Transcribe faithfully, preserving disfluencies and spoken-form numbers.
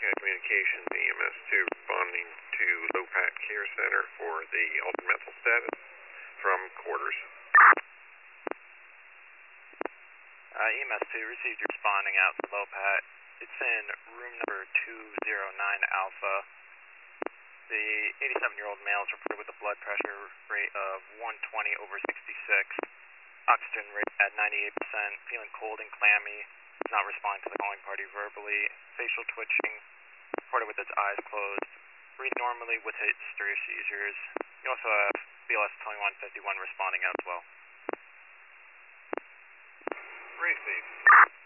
Communications, E M S two, responding to Lopat Care Center for the altered mental status from quarters. Uh, E M S two, received your responding out to Lopat. It's in room number two oh nine Alpha. The eighty-seven-year-old male is reported with a blood pressure rate of one twenty over sixty-six. Oxygen rate at ninety-eight percent, feeling cold and clammy, not responding to the calling party verbally, facial twitching, reported with his eyes closed, breathe normally with history of seizures. You also have B L S twenty-one fifty-one responding as well. Received.